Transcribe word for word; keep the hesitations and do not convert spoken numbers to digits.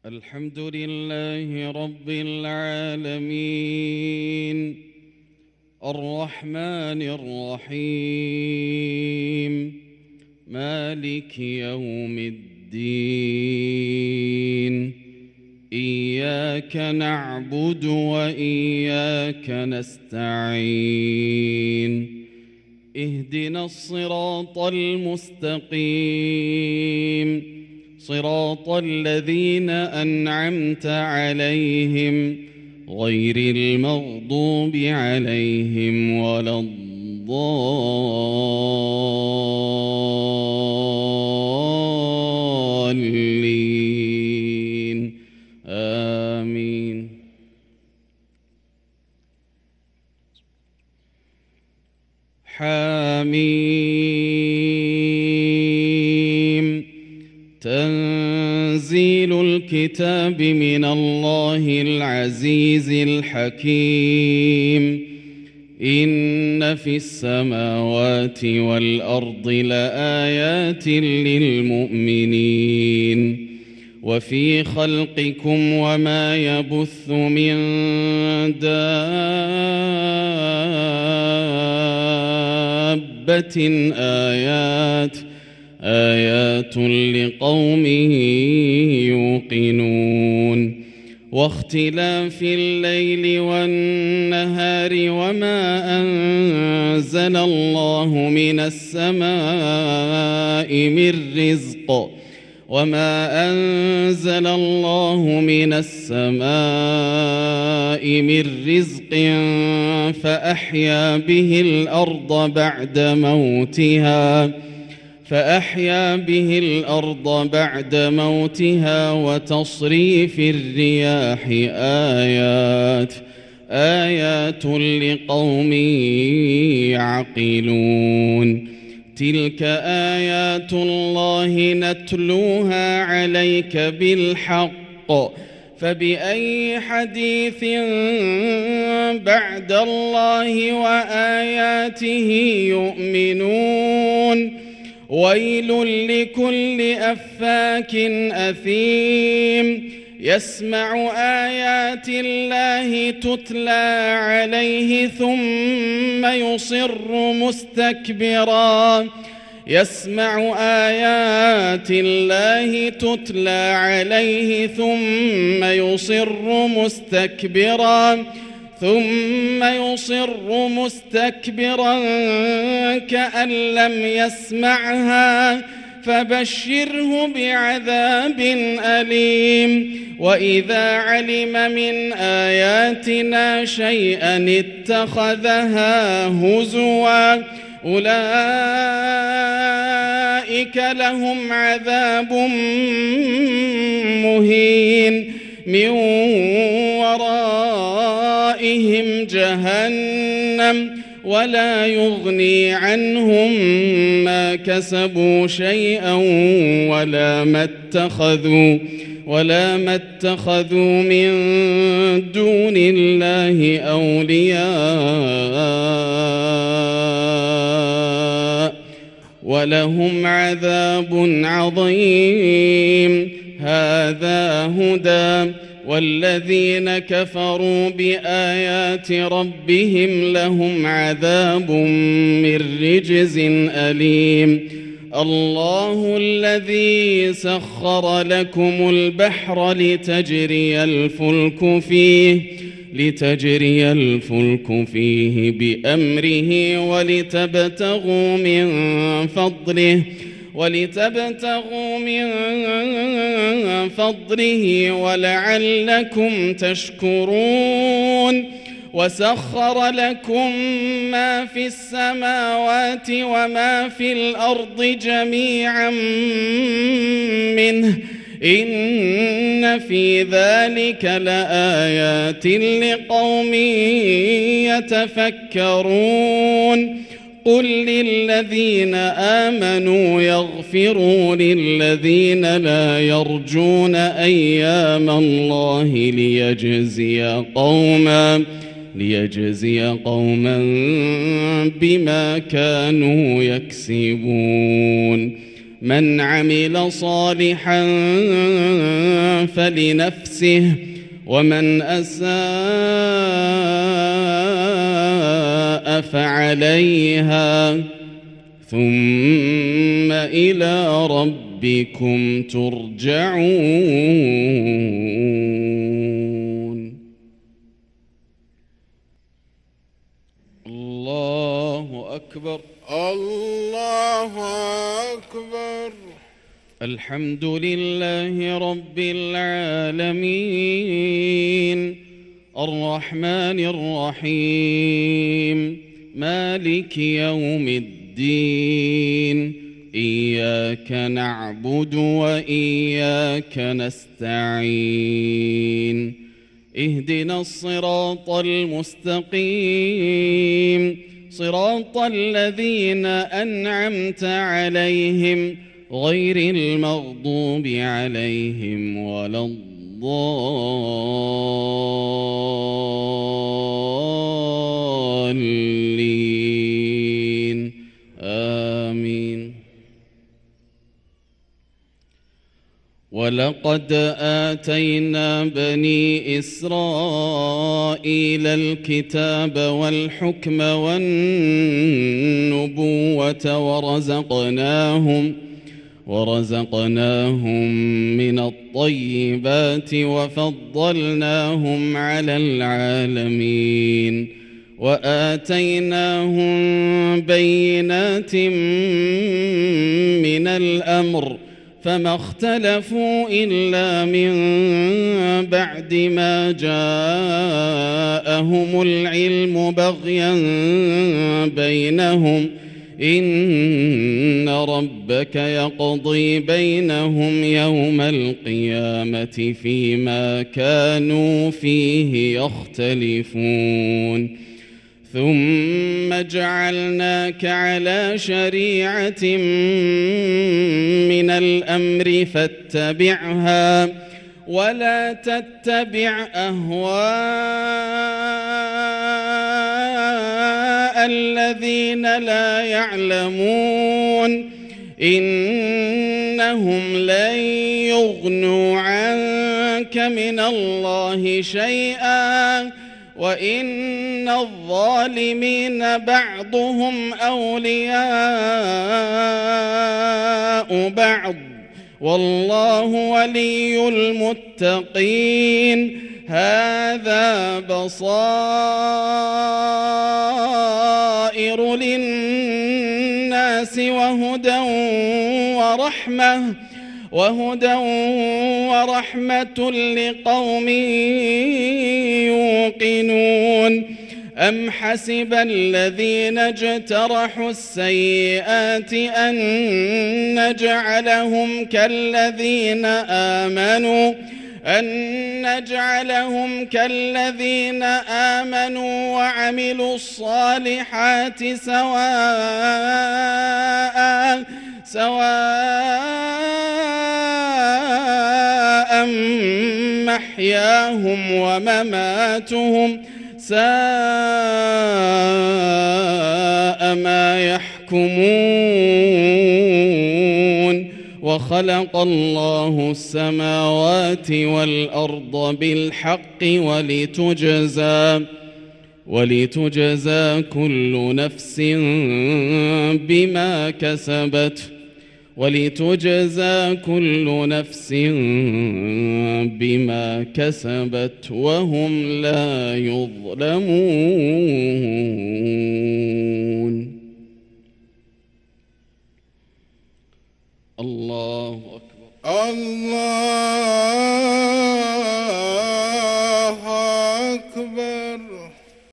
الحمد لله رب العالمين الرحمن الرحيم مالك يوم الدين إياك نعبد وإياك نستعين اهدنا الصراط المستقيم صراط الذين أنعمت عليهم غير المغضوب عليهم ولا الضالين آمين. حميم تنزيل الكتاب من الله العزيز الحكيم إن في السماوات والأرض لآيات للمؤمنين وفي خلقكم وما يبث من دابة آيات آيات لقوم يوقنون واختلاف الليل والنهار وما أنزل الله من السماء من رزق وما أنزل الله من السماء من رزق فأحيا به الأرض بعد موتها فأحيا به الأرض بعد موتها وتصريف الرياح آيات آيات لقوم يعقلون تلك آيات الله نتلوها عليك بالحق فبأي حديث بعد الله وآياته يؤمنون ويل لكل أفاك أثيم يسمع آيات الله تتلى عليه ثم يصر مستكبرا يسمع آيات الله تتلى عليه ثم يصر مستكبرا ثم يصر مستكبرا كأن لم يسمعها فبشره بعذاب أليم وإذا علم من آياتنا شيئا اتخذها هزوا أولئك لهم عذاب مهين من ورائهم جهنم ولا يغني عنهم ما كسبوا شيئا ولا ما اتخذوا ولا ما اتخذوا من دون الله أولياء ولهم عذاب عظيم. هذا هدى والذين كفروا بآيات ربهم لهم عذاب من رجز أليم. الله الذي سخر لكم البحر لتجري الفلك فيه لتجري الفلك فيه بأمره ولتبتغوا من فضله ولتبتغوا من فضله ولعلكم تشكرون. وسخر لكم ما في السماوات وما في الأرض جميعا منه إن في ذلك لآيات لقوم يتفكرون. قل للذين آمنوا يغفروا للذين لا يرجون أيام الله ليجزي قوما ليجزي قوما بما كانوا يكسبون. من عمل صالحا فلنفسه ومن أساء فعليها ثم إلى ربكم ترجعون. الله أكبر. الله أكبر. الحمد لله رب العالمين الرحمن الرحيم مالك يوم الدين إياك نعبد وإياك نستعين اهدنا الصراط المستقيم صراط الذين أنعمت عليهم غير المغضوب عليهم ولا الضالين آمين. ولقد آتينا بني إسرائيل الكتاب والحكم والنبوة ورزقناهم ورزقناهم من الطيبات وفضلناهم على العالمين وآتيناهم بينات من الأمر فما اختلفوا إلا من بعد ما جاءهم العلم بغيا بينهم إن ربك يقضي بينهم يوم القيامة فيما كانوا فيه يختلفون ثم جعلناك على شريعة من الأمر فاتبعها ولا تتبع أهواء الذين لا يعلمون إنهم لن يغنوا عنك من الله شيئا وإن الظالمين بعضهم أولياء بعض والله ولي المتقين. هذا بصائر للناس وهدى ورحمة وهدى ورحمة لقوم يوقنون. أم حسب الذين اجترحوا السيئات أن نجعلهم كالذين آمنوا أن نجعلهم كالذين آمنوا وعملوا الصالحات سواء سواء محياهم ومماتهم ساء ما يحكمون. وخلق الله السماوات والأرض بالحق ولتجزى ولتجزى كل نفس بما كسبت ولتجزى كل نفس بما كسبت وهم لا يظلمون. الله أكبر. الله